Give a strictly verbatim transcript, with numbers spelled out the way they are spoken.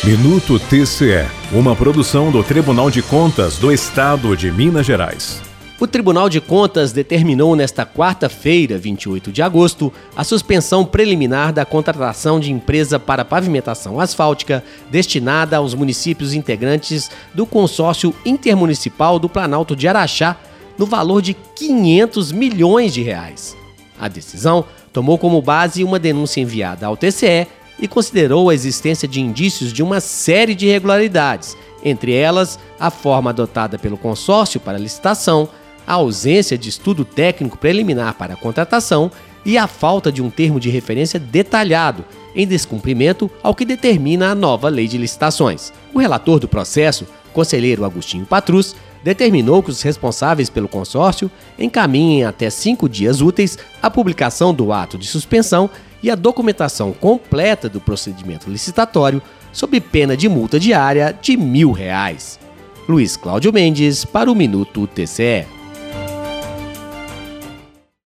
Minuto T C E, uma produção do Tribunal de Contas do Estado de Minas Gerais. O Tribunal de Contas determinou nesta quarta-feira, vinte e oito de agosto, a suspensão preliminar da contratação de empresa para pavimentação asfáltica destinada aos municípios integrantes do Consórcio Intermunicipal do Planalto de Araxá, no valor de quinhentos milhões de reais. A decisão tomou como base uma denúncia enviada ao T C E e considerou a existência de indícios de uma série de irregularidades, entre elas a forma adotada pelo consórcio para licitação, a ausência de estudo técnico preliminar para a contratação e a falta de um termo de referência detalhado, em descumprimento ao que determina a nova lei de licitações. O relator do processo, conselheiro Agostinho Patrus, determinou que os responsáveis pelo consórcio encaminhem até cinco dias úteis a publicação do ato de suspensão e a documentação completa do procedimento licitatório, sob pena de multa diária de mil reais. Luiz Cláudio Mendes para o Minuto T C E.